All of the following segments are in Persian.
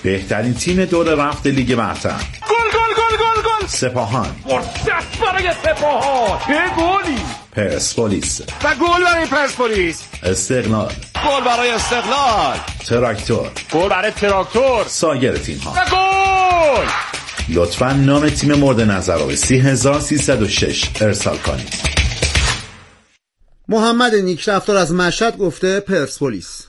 بهترین تیم دور رفت لیگ برتر. گل سپاهان. فرصت برای سپاهان. گلی. پرسپولیس. و گل برای پرسپولیس. استقلال. گل برای استقلال. تراکتور. گل برای تراکتور. سایر تیم ها. و گل. لطفاً نام تیم مورد نظر رو به 3306 ارسال کنید. محمد نیکرفتار از مشهد گفته پرسپولیس.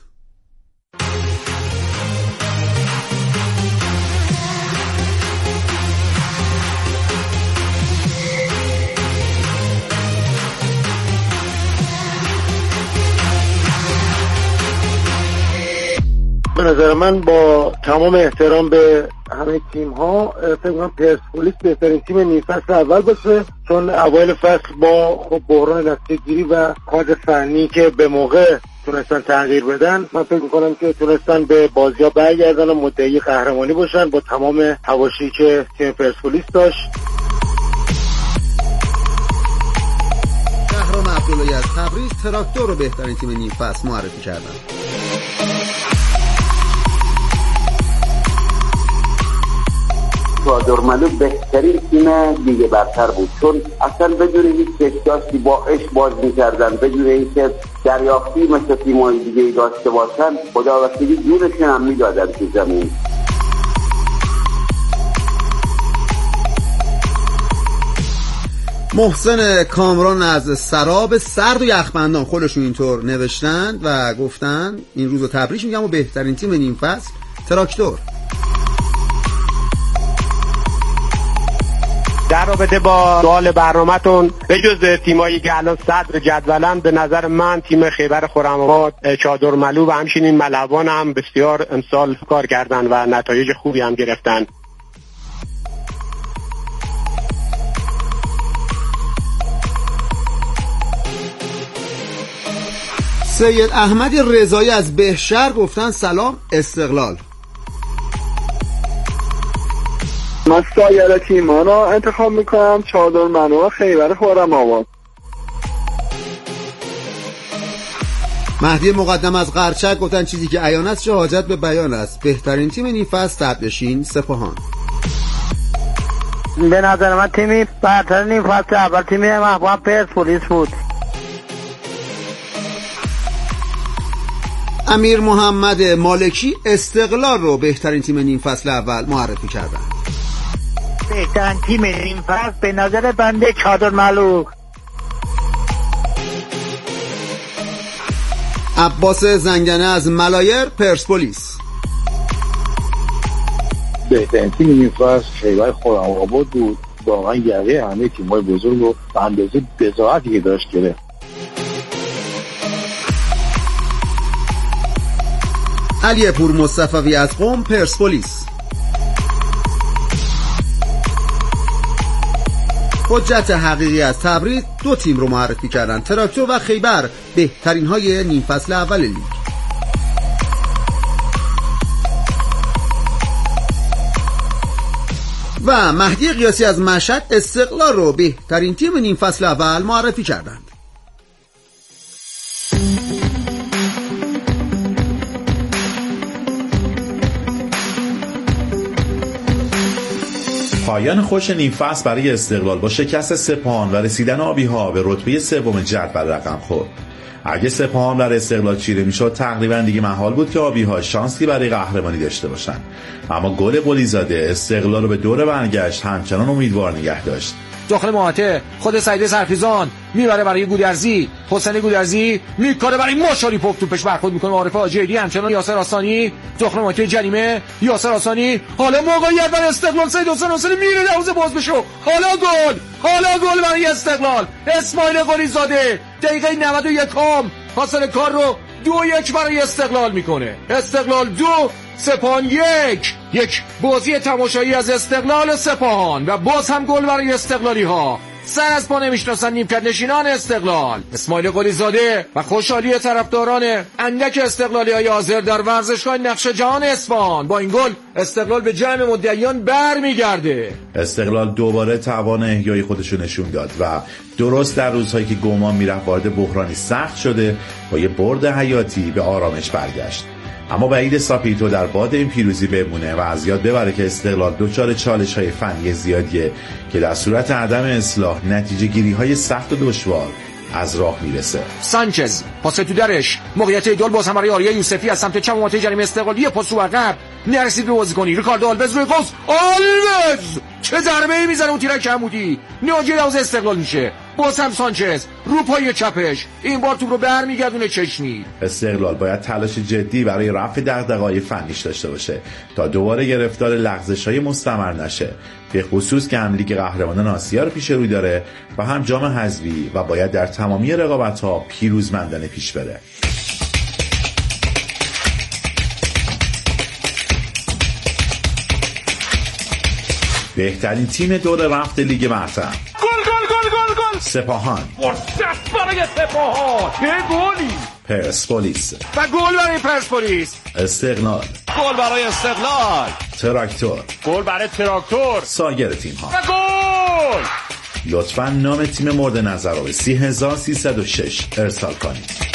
به نظر من با تمام احترام به همه تیم ها فکر کنم پرسپولیس بهترین تیم نیم فصل اول باشه، چون اوایل فصل با بحران نتیجه‌گیری و کادر فنی که به موقع تونستن تغییر بدن، من فکر می‌کنم که تونستن به بازی‌ها برگردن و مدعی قهرمانی باشن با تمام حواشی که تیم پرسپولیس داشت. شهرام عبداللهی از تبریز تراکتور رو بهترین تیم نیم فصل معرفی کردن. چادرملو بهترین تیم لیگ برتر بود، چون اصلا بدون هیچ چشم‌داشتی با عشق باز می‌کردن، بدون اینکه دریافتی مثل تیم‌های دیگه داشته باشن، خداوندی جونشون هم می‌دادن تو زمین. محسن کامران از سراب سرد و یخبندان خودشون اینطور نوشتند و گفتن این روزو تبریک میگم و بهترین تیم نیم فصل تراکتور. در رابطه با سوال برنامه‌تون، به جز تیمایی که الان صدر جدولن، به نظر من تیم خیبر خرم‌آباد، چادرملو و همچنین ملوان هم بسیار امسال کار کردن و نتایج خوبی هم گرفتن. سید احمد رضایی از بهشهر گفتن سلام استقلال. من سایر تیم‌ها رو انتخاب میکنم، چادرملو و خیبر خرم‌آباد. مهدی مقدم از قرچک گفتن چیزی که عیان است چه حاجت به بیان است، بهترین تیم نیم فصل صدرنشین سپاهان. به نظر من تیمی برتر نیم فصل اول تیم محبوب پرسپولیس بود. امیر محمد مالکی استقلال رو بهترین تیم نیم فصل اول معرفی کردن. بهترین تیم نیم فصل به نظر بنده چادرملو. عباس زنگنه از ملایر پرسپولیس. بهترین تیم نیم فصل خیبر خرم‌آباد بود، واقعا یقه همه تیم‌های بزرگ رو به اندازه بضاعتی که داشت گرفت. علی پور مصطفی از قم پرسپولیس. حجت حقیقی از تبریز دو تیم رو معرفی کردن، تراکتور و خیبر بهترین های نیم فصل اول لیگ. و مهدی قیاسی از مشهد استقلال رو بهترین تیم نیم فصل اول معرفی کردند. پایان خوش نیم فصل برای استقلال با شکست سپاهان و رسیدن آبی‌ها به رتبه سوم جدول رقم خورد. اگه سپاهان در استقلال چیره میشد تقریبا دیگه محال بود که آبی‌ها شانسی برای قهرمانی داشته باشن، اما گل قلیزاده استقلال رو به دور برگشت همچنان امیدوار نگه داشت. داخل محوطه خود سعید سرخیزان میبره برای گودرزی، حسین گودرزی میکاره برای مشاریپوف، توپش برخورد میکنه عارف آجیلی، همچنان یاسر آسانی داخل محوطه جریمه، یاسر آسانی حالا موقعیت برای استقلال، سید حسین حسینی میره دروازه باز بشه، حالا گل برای استقلال، اسماعیل قلیزاده دقیقه 91 حاصل کار رو 2-1 برای استقلال میکنه. استقلال 2 سپاهان 1. بازی تماشایی از استقلال سپاهان و باز هم گل برای استقلالی ها. سر از پا نمیشناسن نیمکت نشینان استقلال. اسماعیل قلیزاده و خوشحالی طرفداران اندک استقلالی های حاضر در ورزشگاه نقش جهان اصفهان. با این گل استقلال به جمع مدعیان برمیگرده. استقلال دوباره توان احیای خودشو نشون داد و درست در روزهایی که گمان میرفت وارد بحرانی سخت شده با یه برد حیاتی به آرامش برگشت. اما بعید ساپیتو در باد این پیروزی بمونه و از یاد ببره که استقلال دچار چالش‌های فنی زیادیه که در صورت عدم اصلاح نتیجه گیری‌های سخت و دشوار از راه میرسه. سانچز پاس تو درش، موقعیت ایدال باز هم برای آریا یوسفی از سمت چپ منطقه جریمه استقلالی، پاس رو عقب نرسید به بازیکنی ریکاردو آلوز روی قوس. آلوز چه ضربه‌ای میزنه اون تیرک عمودی، ناجی دروازه استقلال میشه. باز هم سانچز رو پای چپش، این بار توپ رو برمیگردونه چشمی. استقلال باید تلاش جدی برای رفع دغدغه‌های فنیش داشته باشه تا دوباره گرفتار لغزش‌های مستمر نشه، به خصوص که هم لیگ قهرمانان آسیا رو پیش روی داره و هم جام حذفی و باید در تمامی رقابت‌ها پیروزمندانه پیش بره. بهترین تیم دور رفت لیگ برتر. گل سپاهان. فرصت برای سپاهان، چه گلی! پرسپولیس و گل برای پرسپولیس. استقلال. گل برای استقلال. تراکتور. گل برای تراکتور. سایر تیم‌ها. و گل! لطفاً نام تیم مورد نظر رو به 30306 ارسال کنید.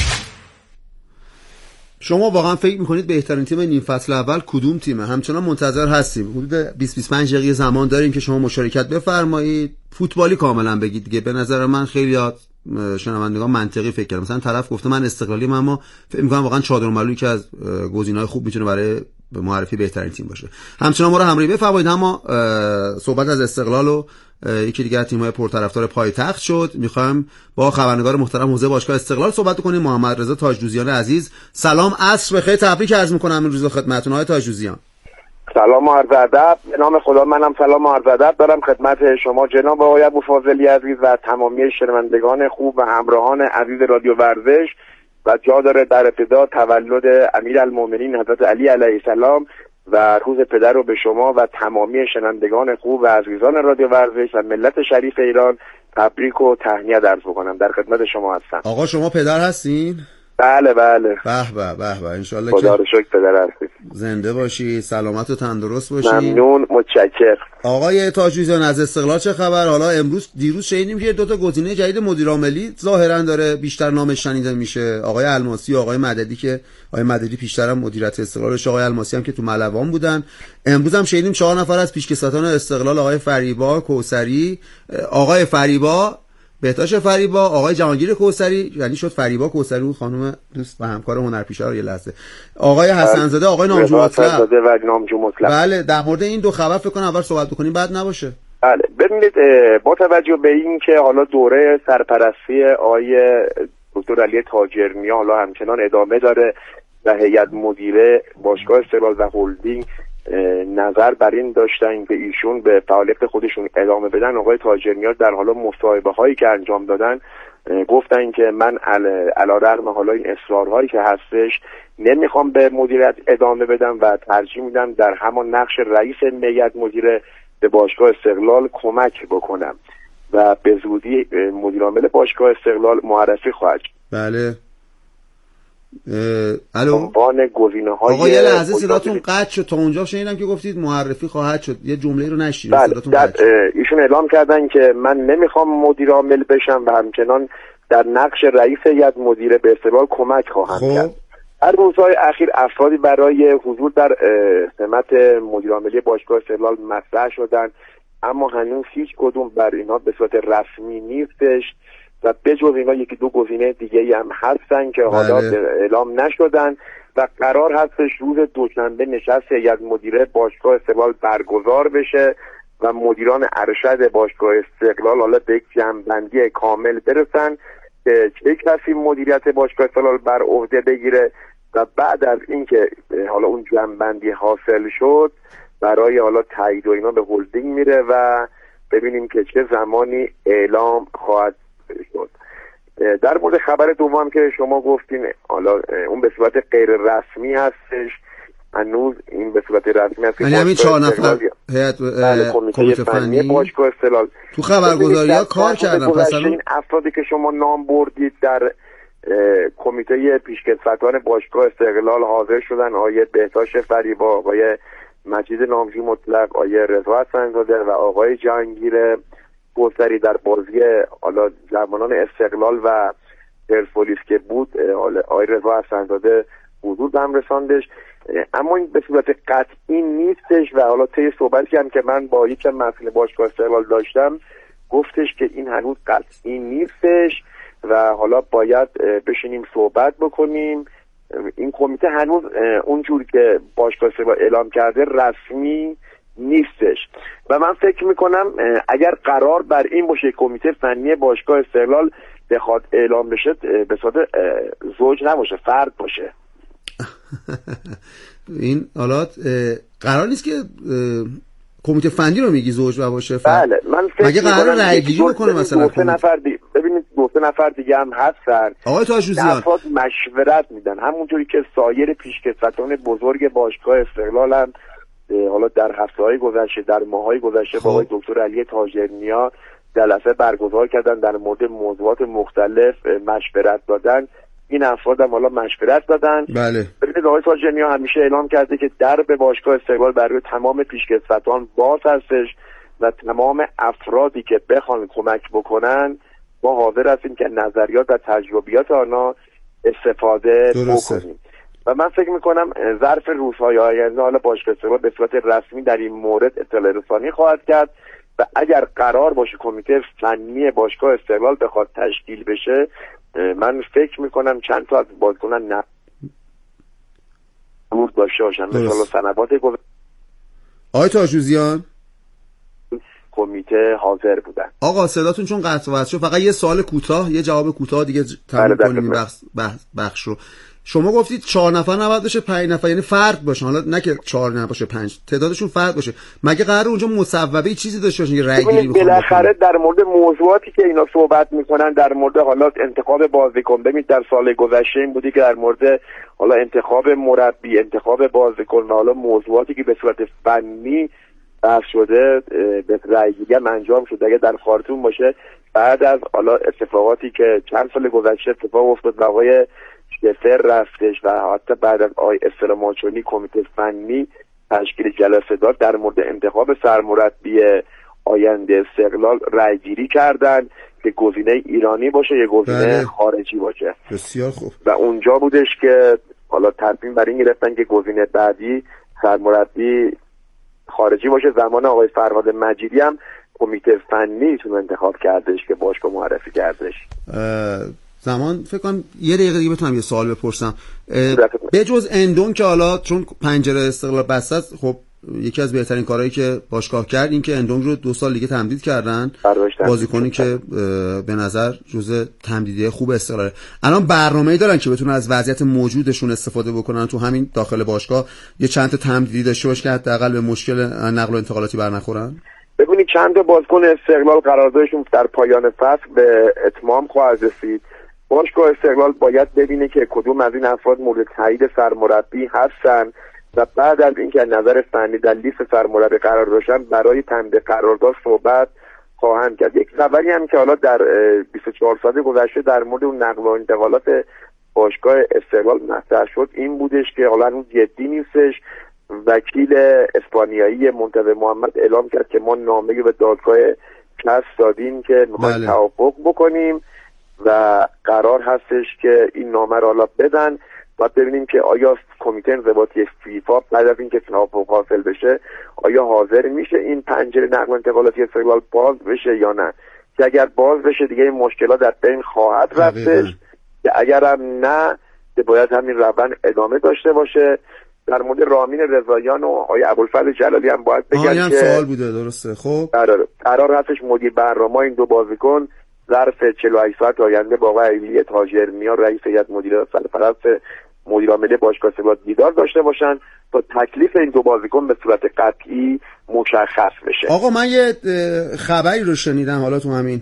شما واقعا فکر میکنید بهترین تیم نیم فصل اول کدوم تیمه؟ همچنان منتظر هستیم. حدود 20-25 دقیقه زمان داریم که شما مشارکت بفرمایید. فوتبالی کاملا بگید دیگه. به نظر من خیلی شنوندگان منطقی فکر کردن. مثلا طرف گفته من استقلالیم، اما فکر میکنم واقعا چادرملویی که از گزینه‌های خوب میتونه برای معرفی بهترین تیم باشه. همچنان ما رو همراهی بفرمایید. اما صحبت از استقلال و یکی دیگه از تیم‌های پرطرفدار پایتخت شد. می‌خوایم با خبرنگار محترم حوزه باشگاه استقلال صحبت کنیم، محمد رضا تاج‌دوزیان عزیز. سلام، عصر بخیر، تبریک عرض می‌کنم این روز خدمتتون آقای تاج‌دوزیان. سلام و عرض ادب. به نام خدا منم سلام و عرض ادب دارم خدمت شما جناب آقای ابوفاضلی عزیز و تمامی شنوندگان خوب و همراهان عزیز رادیو ورزش. و جا داره در ابتدا تولد امیرالمومنین حضرت علی علیه السلام و روز پدر رو به شما و تمامی شنوندگان خوب و عزیزان رادیو ورزش و ملت شریف ایران تبریک و تهنیت عرض بکنم. در خدمت شما هستم. آقا شما پدر هستین؟ بله. به ان شاء الله خدا رو شکر پدر هستید. زنده باشی، سلامت و تندرست باشی. ممنون، متشکرم. آقای تاج‌دوزیان از استقلال چه خبر؟ حالا دیروز شنیدیم که 2 تا گزینه جدید مدیر عاملی ظاهرا داره بیشتر نامش شنیده میشه، آقای الماسی و آقای مددی، که آقای مددی پیشتر هم مدیریت استقلالش، آقای الماسی هم که تو ملوان بودن. امروز هم شنیدیم 4 نفر از پیشکسوتان استقلال، آقای فریبا کوثری، آقای فریبا بهتاش فریبا، آقای جهانگیر کوثری، یعنی شد فریبا کوثری و خانم دوست و همکار هنرپیشه رو یه لحظه، آقای حسن‌زاده، آقای نامجو مطلق. بله، در مورد این 2 خبر فکر کنم اول صحبت بکنیم بعد نباشه. بله، ببینید با توجه به این که حالا دوره سرپرستی آقای دکتر علی تاجرنیا حالا همچنان ادامه داره و هیئت مدیره باشگاه استقلال و هلدینگ نظر بر این داشتن که ایشون به فعالیت خودشون ادامه بدن، آقای تاجرنیا در حالا مصاحبه هایی که انجام دادن گفتن که من علیرغم حالا این اصرارهایی که هستش نمیخوام به مدیریت ادامه بدم و ترجیح میدم در همان نقش رئیس هیئت مدیره به باشگاه استقلال کمک بکنم و به زودی مدیر عامل باشگاه استقلال معرفی خواهد شد. بله. الو، عنوان گزینه‌های آقا یه لحظه صداتون قطع شد. تا اونجا شنیدم که گفتید معرفی خواهد شد، یه جمله رو نشیدم. صداتون قطع شد. ایشون اعلام کردن که من نمیخوام مدیر عامل بشم و همچنان در نقش رئیس هیئت مدیره به استقلال کمک خواهم کرد. در روزهای اخیر افرادی برای حضور در سمت مدیر عاملی باشگاه استقلال مطرح شدن، اما هنوز هیچ کدوم بر اینا به صورت رسمی نیستش و به جز اینا 1-2 گزینه دیگه هم هستن که حالا اعلام نشدن و قرار هستش روز دوشنبه نشست هیئت مدیره باشگاه استقلال برگزار بشه و مدیران ارشد باشگاه استقلال حالا به یک جمع‌بندی کامل برسن که چه کسی مدیریت باشگاه استقلال بر عهده بگیره و بعد از اینکه حالا اون جمع‌بندی حاصل شد برای حالا تایید و اینا به هلدینگ میره و ببینیم که چه زمانی اعلام خواهد شد. در مورد خبر دوم که شما گفتین حالا اون به صورت غیر رسمی هستش، هنوز این به صورت رسمی هست. یعنی همین 4 نفر هیئت کمیته فنی باشگاه استقلال تو خبرگزاری‌ها کار کردن. پس این افرادی که شما نام بردید در کمیته پیشکسوتان باشگاه استقلال حاضر شدن، آقای بهتاش فریبا، آقای مجید نامجو مطلق، آقای رضا حسن‌زاده و آقای جهانگیر کوثری در بازی حالا جوانان استقلال و پرسپولیس که بود. آقای رضا حسن‌زاده حضور به هم رساندش، اما این به صورت قطعی نیستش و حالا طی صحبتی هم که من با یکی از مسئول باشگاه استقلال داشتم گفتش که این هنوز قطعی نیستش و حالا باید بشینیم صحبت بکنیم. این کمیته هنوز اونجور که باشگاه استقلال اعلام کرده رسمی نیستش و من فکر میکنم اگر قرار بر این باشه کمیته فنی باشگاه استقلال بخواد اعلام بشه به صورت زوج نباشه، فرد باشه. این حالات قرار نیست که کمیته فنی رو میگی زوج باشه؟ بله من فکر مگه قرار رأی گیری بکنه مثلا ببینید دو سه نفر دیگه هم هستن آقای تاجوزیان، افراد مشورت میدن همونجوری که سایر پیشکسوتان بزرگ باشگاه استقلال هم حالا در هفته‌های گذشته در ماه‌های گذشته با آقای دکتر علی تاجرنیا جلسه برگزار کردن در مورد موضوعات مختلف مشورت دادن. این افراد هم حالا مشورت دادن. بله. ببینید آقای تاجرنیا همیشه اعلام کرده که درب باشگاه استقلال برای تمام پیشکسوتان باز هستش و تمام افرادی که بخوان کمک بکنن ما حاضر هستیم که نظریات و تجربیات آنها استفاده بکنیم. و من فکر میکنم ظرف روزهای آینده حالا باشگاه استقلال به صورت رسمی در این مورد اطلاع رسانی خواهد کرد و اگر قرار باشه کمیته فنی باشگاه استقلال بخواد تشکیل بشه من فکر میکنم چند تا از بازیکنان نمود داشته باشن مثلا سنوات آقای تاجوزیان کمیته حاضر بودن. آقا صداتون چون قطع و وصل شد، فقط یه سوال کوتاه یه جواب کوتاه دیگه تموم کنیم بخش رو. شما گفتید 4 نفر نباید باشه 5 نفر، یعنی فرد باشن، حالا نه که 4 نباشه 5 تعدادشون فرد باشه. مگه قراره اونجا مصوبه چیزی داشته باشن که رأی گیری بکنن؟ بالاخره در مورد موضوعاتی که اینا صحبت میکنن در مورد حالا انتخاب بازیکن، ببینید در سال گذشته این بودی که در مورد حالا انتخاب مربی، انتخاب بازیکن و حالا موضوعاتی که به صورت فنی بحث شده به رأی گیری انجام شده. اگه در خارتون باشه بعد از حالا اتفاقاتی که چند سال گذشته اتفاق افتاد آقای شفر رفتش و حتی بعد از آقای اسلاماچونی کمیته فنی تشکیل جلسه داد در مورد انتخاب سرمربی آینده استقلال رأی گیری کردن که گزینه ایرانی باشه یا گزینه خارجی باشه. بسیار خوب. و اونجا بودش که حالا تصمیم بر این گرفتن که گزینه بعدی سرمربی خارجی باشه. زمان آقای فرهاد مجیدی هم کمیته فنی ایشون انتخاب کردش که باشگاه معرفی کردش. زمان فکر کنم یه دقیقه دیگه بتونم یه سوال بپرسم. به جز اندون که حالا چون پنجره استقلال بسته است، خب یکی از بهترین کارهایی که باشگاه کرد این که اندون رو 2 سال دیگه تمدید کردن، بازیکنی که به نظر جزء تمدیدی خوب استقلاله. الان برنامه‌ای دارن که بتونن از وضعیت موجودشون استفاده بکنن تو همین داخل باشگاه یه چند تا تمدیدی داشته باشه که حداقل به مشکل نقل و انتقالاتی برنخورن؟ ببینید چند تا بازیکن استقلال قراردادشون در پایان فصل به اتمام خواهد رسید. باشگاه استقلال باید ببینه که کدوم از این افراد مورد تایید سرمربی هستن و بعد از اینکه نظر فنی در لیست سرمربی قرار داشتن برای تمدید قرارداد صحبت خواهند کرد. یک خبری هم که حالا در 24 ساعت گذشته در مورد اون نقل و انتقالات باشگاه استقلال مطرح شد این بودش که حالا اون جدی نیستش. وکیل اسپانیایی منتظر محمد اعلام کرد که ما نامه‌ای به دادگاه کس دادیم که می‌خوایم توافق بکنیم و قرار هستش که این نامه را حالا بدن و ببینیم که آیا کمیته انضباطی فیفا بعد از اینکه توافق حاصل بشه آیا حاضر میشه این پنجره نقل و انتقالاتی استقلال باز بشه یا نه. که اگر باز بشه دیگه این مشکلات در بین خواهد رفتش، که اگر هم نه که باید همین روند ادامه داشته باشه. در مورد رامین رضاییان و آقای ابوالفضل جلالی هم باید بگم که سوال بوده. درسته. خب قرار هستش مدیر برنامه این دو بازیکن ظرف 48 ساعت آینده با آقای علی تاجرنیا رئیس هیئت مدیره سرپرست مدیر عامل باشگاه استقلال دیدار داشته باشن تا تکلیف این دو بازیکن به صورت قطعی مشخص بشه. آقا من یه خبری رو شنیدم حالا تو همین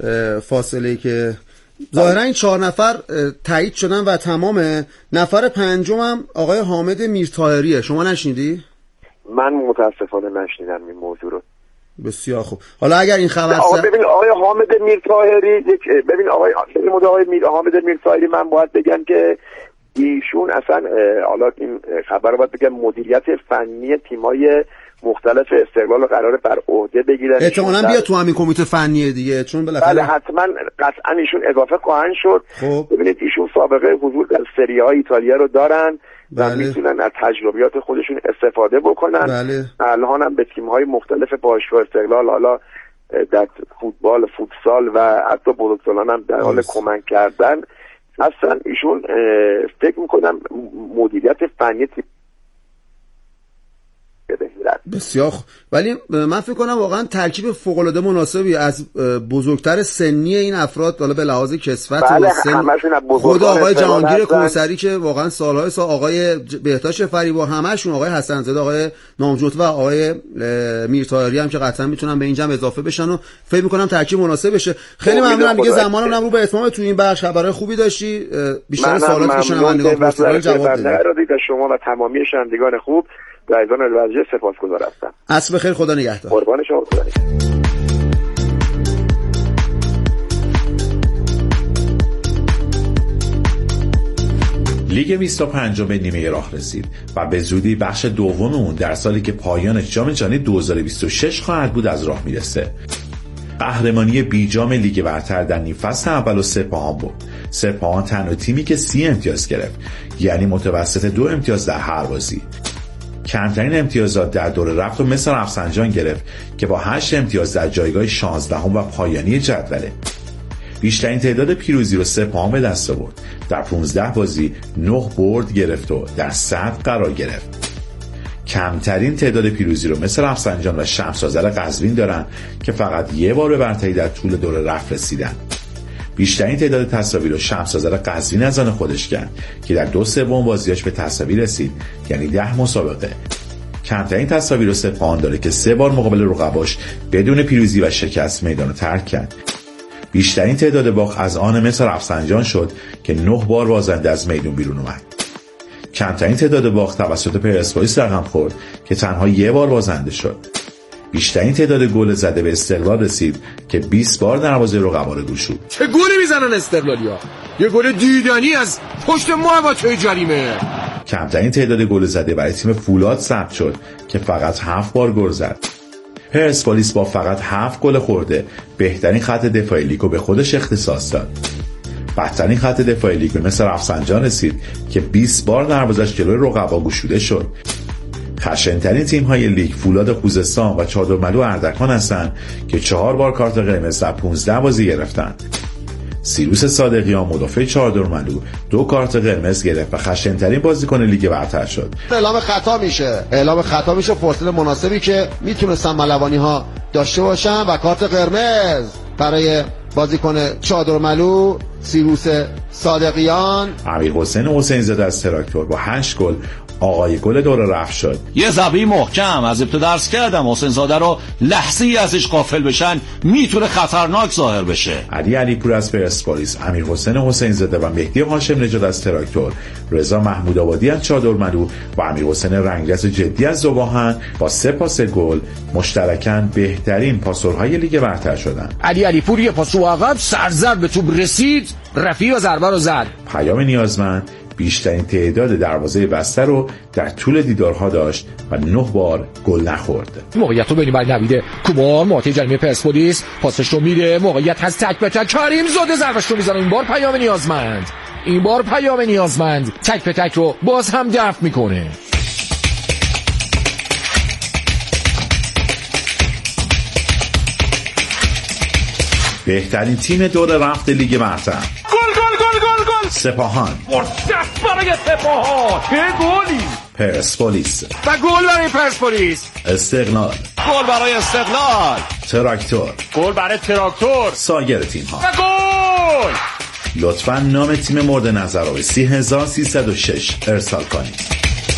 فاصله که ظاهرا این 4 نفر تایید شدن و تمامه. نفر پنجم آقای حامد میرطاهریه. شما نشنیدی؟ من متاسفانه نشنیدم این موضوع رو. بسیار خوب. حالا اگر این خبر ببین آقای حامد میرطاهری حامد میرطاهری من باید بگم که ایشون اصلا حالا این خبر رو باید بگم مدیریت فنی تیمای مختلف استقلال رو قراره بر عهده بگیرن. احتمالاً بیا تو همین کمیته فنی دیگه، چون بالاخره بله حتما قطعا ایشون اضافه خواهند شد. خب ببینید ایشون سابقه حضور در سری های ایتالیا رو دارن و بله. میتونن از تجربیات خودشون استفاده بکنن. بله. الان هم به تیم های مختلف باشگاه استقلال حالا در فوتبال، فوتسال و حتی بزرگسالان هم در حال کمک کردن هستن. ایشون فکر میکنم مدیریت فنی تیم بسیار ولی من فکر کنم واقعا ترکیب فوق العاده مناسبی از بزرگتر سنی این افراد، حالا به لحاظ کسوت بله، و سن، خود آقای جهانگیر کوثری که واقعا سالهای سال، آقای بهتاش فریبا، همشون، آقای حسن زاده، آقای نامجوت و آقای میرطاهری هم که قطعا میتونن به این جمع اضافه بشن و فکر میکنم ترکیب مناسب بشه. خیلی ممنونم دیگه، زمانم رو به اتمام تو این بخش خبرای خوبی داشتی. بیشتر سوالاتی که شنوندگان پرسیدن جواب بدید. شما و تمامی شنوندگان خوب در ایزان الوزجه سپاسگزار هستم. عصر بخیر، خدا نگهدار. قربان شما، خدا نگهدار. لیگ 25 به نیمه راه رسید و به زودی بخش دوم اون در سالی که پایان جام جهانی 2026 خواهد بود از راه میرسه. قهرمانی بیجام لیگ برتر در نیم فصل اول و سپاهان بود. سپاهان تنها تیمی که 30 امتیاز گرفت، یعنی متوسط 2 امتیاز در هر بازی. کمترین امتیازات در دور رفت و مثل رفسنجان گرفت که با 8 امتیاز در جایگاه 16 و پایانی جدوله. بیشترین تعداد پیروزی رو سپاهان به دست آورد. در 15 بازی 9 برد گرفت و در صدر قرار گرفت. کمترین تعداد پیروزی رو مثل رفسنجان و شمس آذر قزوین دارن که فقط یه بار به برتری در طول دور رفت رسیدن. بیشترین تعداد تساوی رو شمس آذر قزوین از آن خودش کرد که در 2/3 بازیاش به تساوی رسید، یعنی 10 مسابقه. کمترین تساوی رو سپاهان داره که 3 بار مقابل رقباش بدون پیروزی و شکست میدان رو ترک کرد. بیشترین تعداد باخت از آن مثل رفسنجان شد که 9 بار بازنده از میدون بیرون اومد. کمترین تعداد باخت توسط پرسپولیس رقم خورد که تنها 1 بار بازنده شد. بیشترین تعداد گل زده به استقلال رسید که 20 بار دروازه رقبا رو گشود. چه گلی میزنن استقلالیا! یه گل دیدنی از پشت محوطه جریمه. کمترین تعداد گل زده برای تیم فولاد ثبت شد که فقط 7 بار گل زد. پرسپولیس با فقط 7 گل خورده بهترین خط دفاعی لیگو به خودش اختصاص داد. بدترین خط دفاعی لیگ مثل رفسنجان رسید که 20 بار دروازش جلوی رقبا گشوده شد. خشن‌ترین تیم‌های لیگ فولاد خوزستان و چادرملو اردکان هستند که 4 بار کارت قرمز در 15 بازی گرفتند. سیروس صادقیان مدافع چادرملو 2 کارت قرمز گرفت و خشن‌ترین بازیکن لیگ برتر شد. اعلام خطا میشه فرصت مناسبی که میتونستن ملوانی‌ها داشته باشن و کارت قرمز برای بازیکن چادرملو سیروس صادقیان. امیرحسین حسین زاده از تراکتور با 8 گل آقای گل دور رفت شد. یه ضربه محکم از ابتدا درس کردم حسین زاده رو لحظه‌ای ازش غافل بشن میتونه خطرناک ظاهر بشه. علی علیپور از پرسپولیس، امیرحسین حسین زاده و مهدی هاشم نژاد از تراکتور، رضا محمود آبادی از چادرملو و امیرحسین رنگرز جدی از ذوب‌آهن با 3 پاس گل مشترکاً بهترین پاسورهای لیگ برتر شدند. علی علیپور یه پاس عقب سرزد به توپ رسید، رفیع و ضربه رو زد. پیام نیازمند بیشترین تعداد دروازه بسته رو در طول دیدارها داشت و 9 بار گل نخورد. موقعیت رو ببینید برای نوید کومان محوطه جریمه پرسپولیس، پاسش رو میده، موقعیت هست، تک به تک کریم زاده ضربش رو میزنه. این بار پیام نیازمند تک به تک رو باز هم دفع میکنه. بهترین تیم دور رفت لیگ برتر، گل سپاهان. فرصت برای سپاهان، چه گلی! پرسپولیس و گل برای پرسپولیس. استقلال، گل برای استقلال. تراکتور، گل برای تراکتور. سایر تیم‌ها. و گل! لطفاً نام تیم مورد نظر رو 3306 ارسال کنید.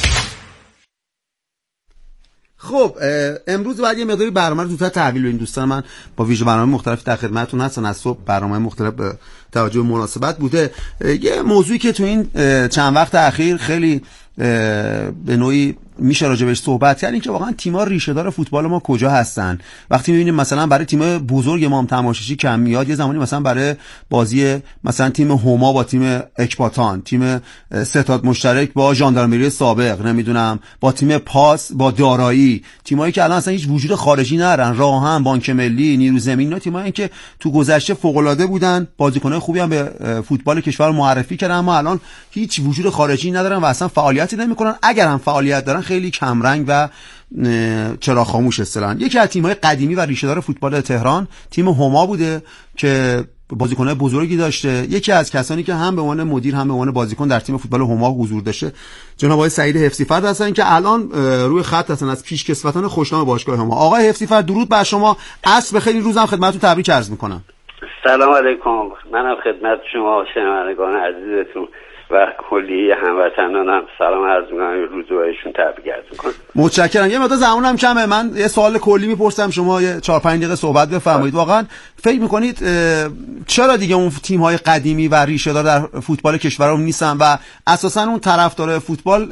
خب امروز بعد یه مقداری برنامه رو زودتر تحویل بدیم. دوستان من با ویژه برنامه مختلف در خدمتتون هستن. از صبح برنامه مختلف به توجه مناسبت بوده. یه موضوعی که تو این چند وقت اخیر خیلی به نوعی میشه راجبش صحبت کرد، این که واقعا تیم‌ها ریشه دار فوتبال ما کجا هستن. وقتی می‌بینیم مثلا برای تیم بزرگ ما هم تماشاچی کم میاد، یه زمانی مثلا برای بازی مثلا تیم هما با تیم اکباتان، تیم ستاد مشترک با ژاندارمری سابق، نمیدونم با تیم پاس با دارایی، تیمایی که الان اصلا هیچ وجود خارجی ندارن، راهن، بانک ملی، نیرو زمین، اینا تیمایی که تو گذشته فوق‌العاده بودن، بازیکن‌های خوبی هم به فوتبال کشور معرفی کردن، اما الان هیچ وجود خارجی ندارن و اصلا فعالیتی نمی‌کنن. اگر هم فعالیت دارن خیلی کم رنگ و چراغ خاموش اصطلاحاً. یکی از تیم‌های قدیمی و ریشه‌دار فوتبال تهران تیم هما بوده که بازیکن‌های بزرگی داشته. یکی از کسانی که هم به عنوان مدیر هم به عنوان بازیکن در تیم فوتبال هما حضور داشته جناب آقای سعید حفظی‌فرد هستن که الان روی خط هستن از پیشکسوتان خوشنام باشگاه هما. آقای حفظی‌فرد درود بر شما، عصر بخیر. این روزم خدمتتون تبریک عرض می‌کنم. سلام علیکم. منم خدمت شما شنوندگان عزیزتون و کلیه هموطنانم سلام عرض می‌کنم، روزایشون تبریک عرض می‌کنم. متشکرم. یه مقدار زمانم کمه، من یه سوال کلی میپرسم، شما یه 4-5 دقیقه صحبت بفرمایید. واقعا فکر می‌کنید چرا دیگه اون تیم‌های قدیمی و ریشه‌دار در فوتبال کشورمون نیستن و اساساً اون طرفدار فوتبال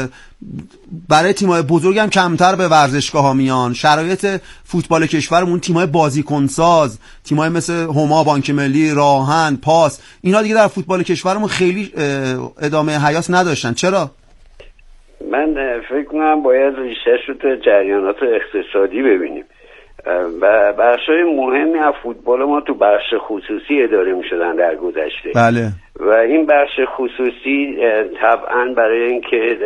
برای تیم‌های بزرگ هم کمتر به ورزشگاه‌ها میان؟ شرایط فوتبال کشورمون تیم‌های بازیکن‌ساز، تیم‌های مثل هما، بانک ملی، راهن، پاس، اینا دیگه در فوتبال کشورمون خیلی ادامه حیات نداشتن. چرا؟ من فکر کنم باید ریشه‌اش رو تو جریانات اقتصادی ببینیم و بخشای مهمی از فوتبال ما تو بخش خصوصی اداره می‌شدن در گذشته. بله. و این بخش خصوصی طبعاً برای اینکه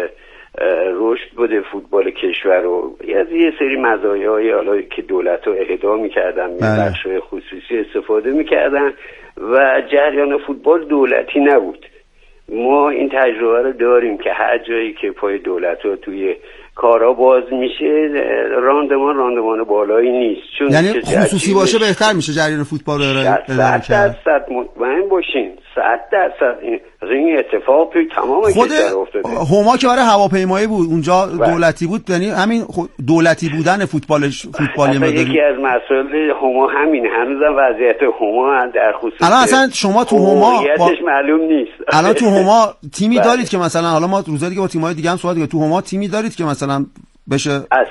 رشد بوده فوتبال کشور رو از یه سری مزایای حالا که دولت‌ها اهدا می‌کردن بخشای خصوصی استفاده می‌کردن و جریان فوتبال دولتی نبود. ما این تجربه رو داریم که هر جایی که پای دولت‌ها توی کارا باز میشه راندمان بالایی نیست، چون یعنی خصوصی باشه بهتر میشه جریان فوتبال رو اداره کرد. 100% مطمئن باشین 100% این اتفاق توی تمام کشور افتاده. هما که برای هواپیمایی بود اونجا دولتی بود، یعنی همین دولتی بودن فوتبالی یکی از مسائل هما همین، هنوزم وضعیت هما در خصوص الان اصلا شما تو هما معلوم نیست. الان تو هما تیمی دارید که مثلا حالا ما روزا دیگه با تیم‌های دیگه هم صحبت دیگه، تو هما تیمی دارید که مثلا بشه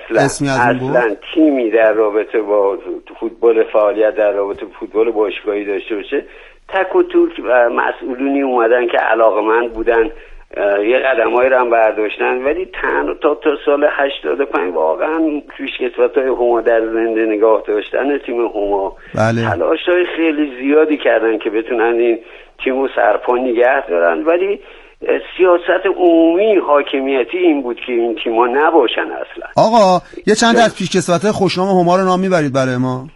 اصلا تیمی در رابطه با فوتبال فعالیت در رابطه با فوتبال باشگاهی داشته باشه؟ تک و توک مسئولینی اومدن که علاقمند بودن، یه قدم‌هایی رو هم برداشتن، ولی تا سال 85 واقعا پیشکسوت‌های هما در زنده نگاه داشتن تیم هما تلاش‌های خیلی زیادی کردن که بتونن این تیمو سرپا نگه دارن، ولی سیاست عمومی حاکمیتی این بود که این تیم‌ها نباشن اصلا. آقا یه چند از پیشکسوت‌های خوشنام هما رو نام میبرید برای ما؟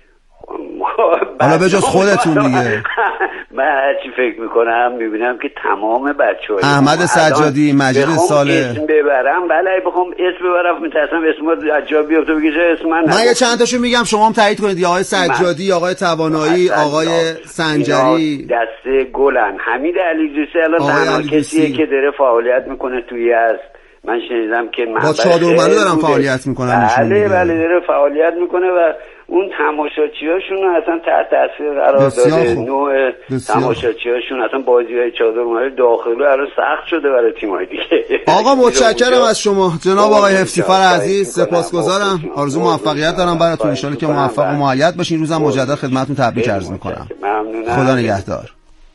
حالا به جز خودتون دیگه. من هرچی فکر میکنم میبینم که تمام بچه‌ها احمد سجادی، مجید صالح اسم ببرم، بله بخوام اسم ببرم میترسم اسم از جا بیفته بگه اسم من یه چند تاشو میگم شما هم تایید کنید. آقای سجادی، آقای توانایی، آقای سنجری، دسته گلن. حمید علیدوسی الان تنها کسیه که داره فعالیت میکنه توی است. من شنیدم که با چادرمنو دارن فعالیت میکنن. بله داره فعالیت میکنه و اون تماشاچیاشون اصلا تحت تاثیر قرار داده. نوع تماشاچیاشون اصلا بازی‌های چادرمنو داخلی الان سخت شده برای تیم‌های دیگه. آقا متشکرم از شما جناب آقای حفظی‌فر عزیز، سپاسگزارم. آرزو موفقیت دارم براتون، ان شاءالله که موفق و مؤید باشین. روزم مجدد خدمتتون تبریک عرض می‌کنم. خدا نگهدار.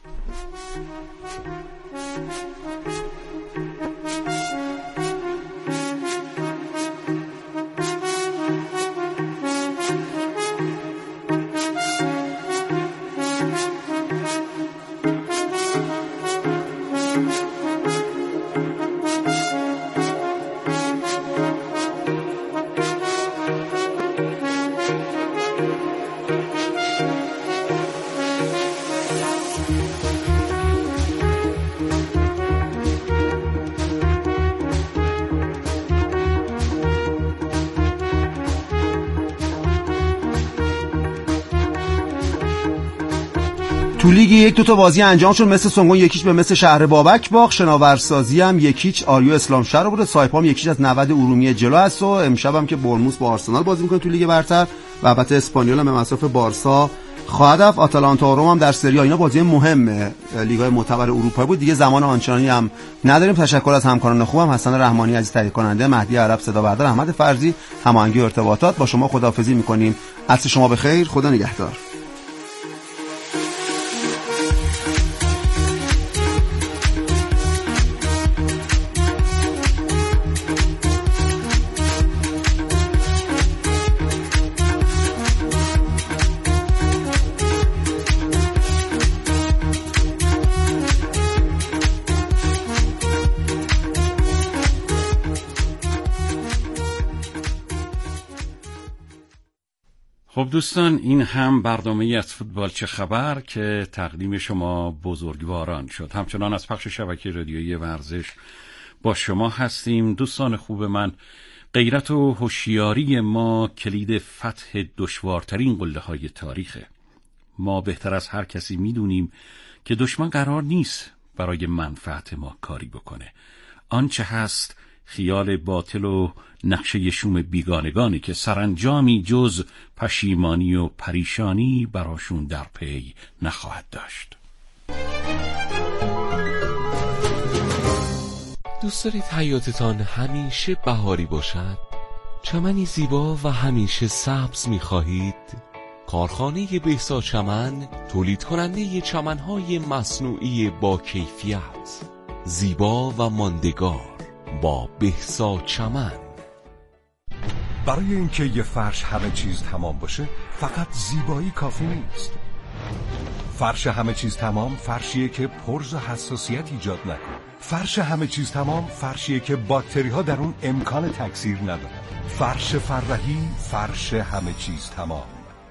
تو لیگ 1 2 تا بازی انجام شد. مثل سنگون یکیچ به مثل شهر بابک باخت. شناورسازی هم یکیچ آریو اسلامشهر رو برد. سایپام یکیچ از 90 ارومیه جلو است و امشب هم که برنموث با آرسنال بازی میکنه تو لیگ برتر و البته اسپانیول هم به مصاف بارسا خواهد رفت. آتالانتا و روم هم در سری آ. اینا بازی مهم لیگ‌های معتبر اروپا بود دیگه. زمان آنچنانی هم نداریم. تشکر از همکاران خوبم، حسن رحمانی عزیز تهیه کننده، مهدی عرب صدا بردار، احمد فرزی هماهنگی ارتباطات. با شما خداحافظی می‌کنیم. عصر شما بخیر. خدا نگهدار. خب دوستان، این هم برنامه از فوتبال چه خبر که تقدیم شما بزرگواران شد. همچنان از پخش شبکه رادیویی ورزش با شما هستیم. دوستان خوب من، غیرت و هوشیاری ما کلید فتح دشوارترین قله‌های تاریخه. ما بهتر از هر کسی میدونیم که دشمن قرار نیست برای منفعت ما کاری بکنه. آنچه هست خیال باطل و نقشه شوم بیگانگانی که سرانجامی جز پشیمانی و پریشانی براشون در پی نخواهد داشت. دوست دارید حیاتتان همیشه بهاری باشد؟ چمنی زیبا و همیشه سبز می‌خواهید؟ کارخانه بهزاد چمن تولید کننده چمن‌های مصنوعی با کیفیت، زیبا و ماندگار با بهزاد چمن. برای اینکه یه فرش همه چیز تمام باشه فقط زیبایی کافی نیست. فرش همه چیز تمام فرشیه که پرز و حساسیت ایجاد نکنه. فرش همه چیز تمام فرشیه که باکتری ها در اون امکان تکثیر ندارن. فرش فرحی، فرش همه چیز تمام.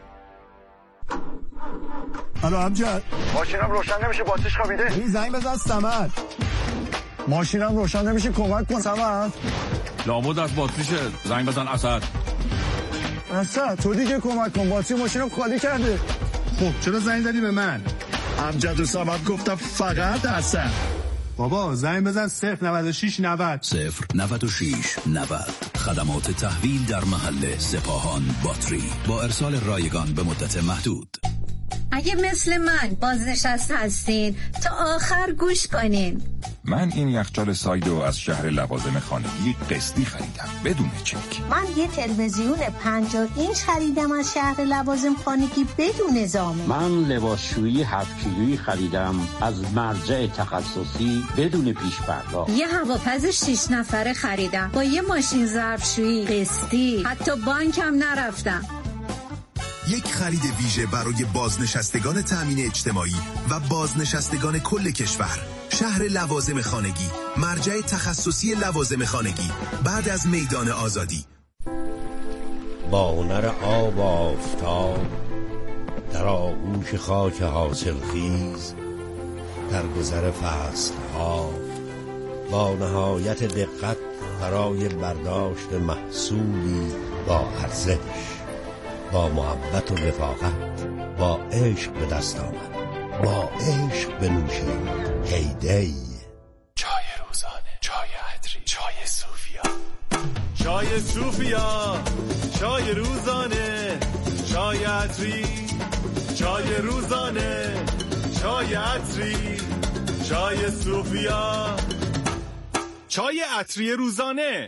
الو امجد، ماشینم روشن نمیشه، باتریش خوابیده. این زنگ بزن صمد. ماشینم روشن نمیشه، کمک کن صمد. لابد از باتریشه، زنگ بزن اسد. اسد تو دیگه کمک کن، باتری ماشینم خالی کرده. خب چرا زنگ زدی به من؟ امجد و صمد گفتم فقط اسد. بابا زنگ بزن 096 90 096 90. خدمات تحویل در محل سپاهان باتری با ارسال رایگان به مدت محدود. اگه مثل من بازنشسته هستین تا آخر گوش کنین. من این یخچال سایدو از شهر لوازم خانگی قسطی خریدم بدون چک. من یه تلویزیون 50 اینچ خریدم از شهر لوازم خانگی بدون ضامن. من لباسشویی 7 کیلویی خریدم از مرجع تخصصی بدون پیش پرداخت. یه هواپز 6 نفره خریدم با یه ماشین ظرفشویی قسطی، حتی بانکم نرفتم. یک خرید ویژه برای بازنشستگان تامین اجتماعی و بازنشستگان کل کشور. شهر لوازم خانگی، مرجع تخصصی لوازم خانگی، بعد از میدان آزادی. با هنر آب و آفتاب در آغوش خاک حاصل خیز، در گذر فصلها با نهایت دقت برای برداشت محصولی با ارزش، با محبت و رفاقت، با عشق به دست آمد، با عشق بنوشیم. هیدی چای روزانه، چای عطری، چای صوفیا، چای صوفیا، چای روزانه، چای عطری، چای روزانه، چای عطری، چای صوفیا، چای عطری روزانه.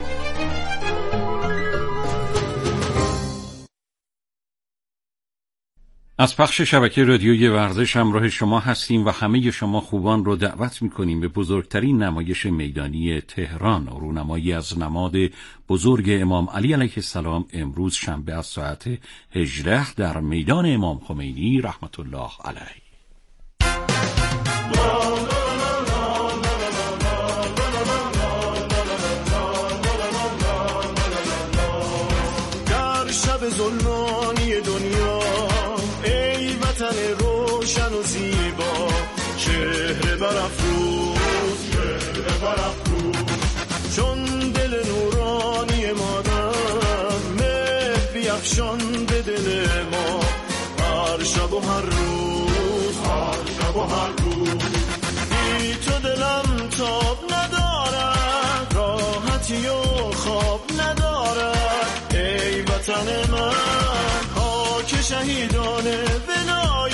از پخش شبکه رادیویی ورزش همراه شما هستیم و همه شما خوبان رو دعوت می‌کنیم به بزرگترین نمایش میدانی تهران، رونمایی از نماد بزرگ امام علی علیه السلام امروز شنبه از ساعت 18 در میدان امام خمینی رحمت الله علیه. در شب ظلمانی دنیا ای وطن روشن و زیبا، چهره برافروز، چهره برافروز، چون دل نورانی مادر مهر بیفشان به دل ما، هر شب و هر روز، هر شب و هر روز. بی تو دلم تاب ندارد، راحتی و خواب ندارد، ای وطن من خاک شهیدان بنا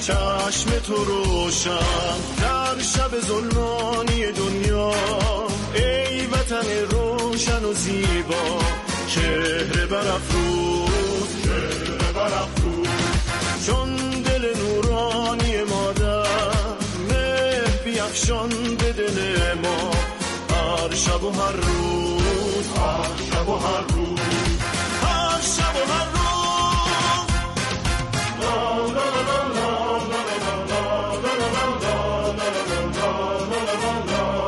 چشم تو روشن در شب ظلمانی دنیا، ای وطن روشن و زیبا، چهره برافروز، چهره برافروز. چون دل نورانی مادر مهر بیفشان به دل ما، هر شب و هر روز، هر شب و هر روز.